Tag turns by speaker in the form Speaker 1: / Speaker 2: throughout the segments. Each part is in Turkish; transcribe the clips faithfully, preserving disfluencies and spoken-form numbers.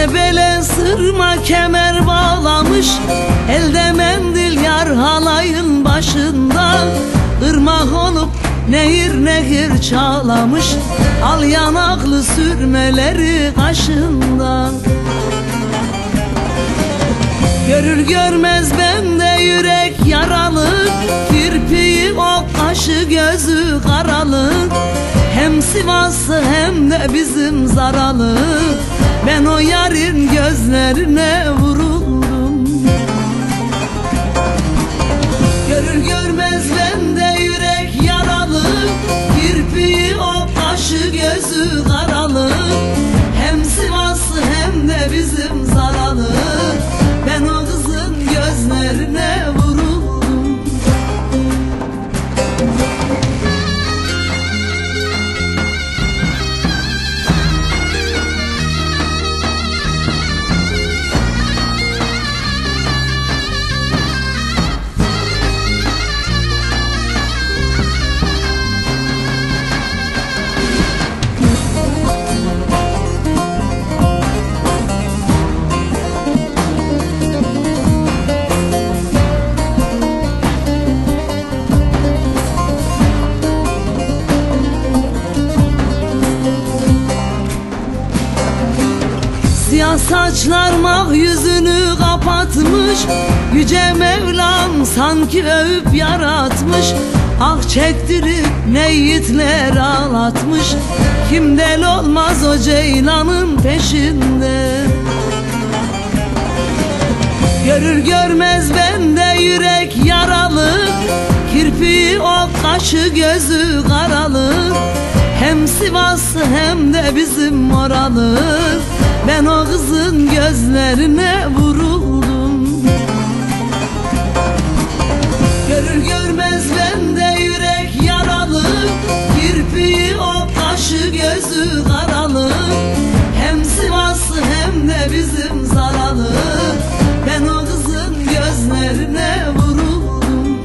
Speaker 1: bele sırma kemer bağlamış, elde mendil yar halayın başında. Irmak olup nehir nehir çağlamış, al yanaklı sürmeleri kaşında. Görür görmez bende yürek yaralı, kirpiği ok, kaşı gözü karalı. Hem Sivaslı hem de bizim Zaralı, ben o yarın gözlerine vuruldum. Görür görmez bende yürek yaralı, kirpiği ok, kaşı gözü karalı. Hem Sivaslı hem de bizim Zaralı, ben o kızın gözlerine vuruldum. Siyah saçlar mah yüzünü kapatmış, Yüce Mevlam sanki övüp yaratmış. Ah çektirip ne yiğitler ağlatmış, kim del olmaz o ceylanın peşinde. Görür görmez bende yürek yaralı, kirpiği ok, kaşı gözü karalı. Hem Sivaslı hem de bizim Oralı, ben o kızın gözlerine vuruldum. Görür görmez bende yürek yaralı, kirpiği ok, kaşı gözü karalı. Hem Sivaslı hem de bizim Zaralı, ben o kızın gözlerine vuruldum.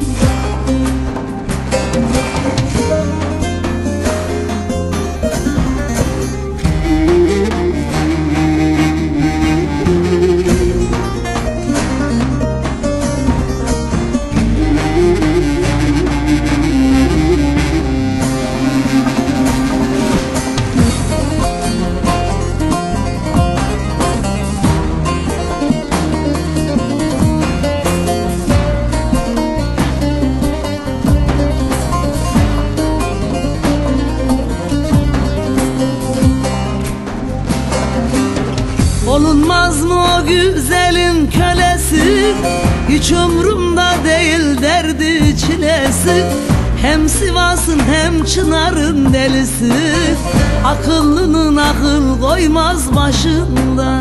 Speaker 1: Olunmaz mı o güzelin kölesi, hiç umrumda değil derdi çilesi. Hem Sivas'ın hem Çınar'ın delisi, akıllının akıl koymaz başında.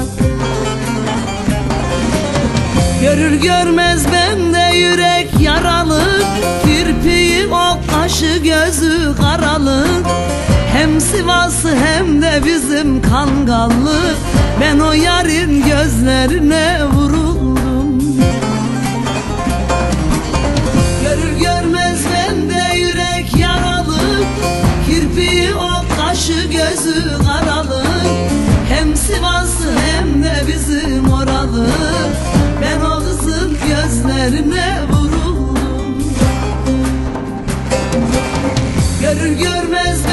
Speaker 1: Görür görmez bende yürek yaralı, kirpiği ok, kaşı gözü karalı. Hem Sivaslı hem de bizim Kangallı, ben o yarın gözlerine vuruldum. Görür görmez bende yürek yaralı, kirpiği ok, kaşı gözü karalı. Hem Sivaslı hem de bizim Oralı, ben o kızın gözlerine vuruldum. Görür görmez